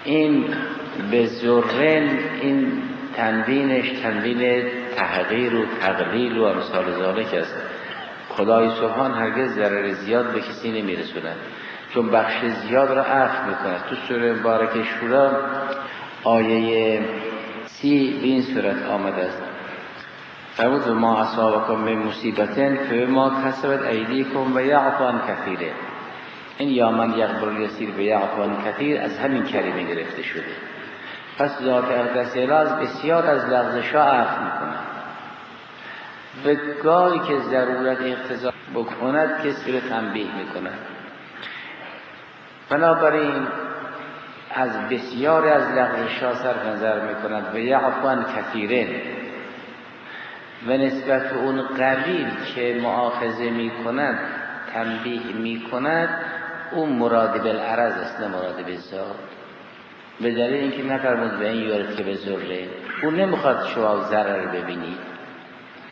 این به ذرن، این تنوینش تنوین تحقیر و تقلیل و امثال ذالک است. خدای سبحان هرگز ضرر زیاد به کسی نمیرسونه، چون بخش زیاد را عفو میکنه. تو سوره مبارکه شورا آیه 30 به این صورت آمده است: فرمود ما اصابکم من مصیبتن فبما کسبت ایدیکم و یعفو عن کثیر. این یا من یغفر الیسیر و یعفو عن کثیر از همین کلمه گرفته شده. پس ذات اقدس الاز بسیار از لغزش‌ها عفو میکنه و گاهی که ضرورت اقتضا بکند کسی رو تنبیه میکنه. بنابراین از بسیار از لغزش‌ها صرف نظر میکند و یعفو عن کثیر، و نسبت به اون قلیل که مؤاخذه میکند تنبیه میکند، اون مراد بالعرض است نه مراد بالذات. به دلیل اینکه نفرمود به این یورد که به ذره، اون نمیخواد شما ضرر ببینید،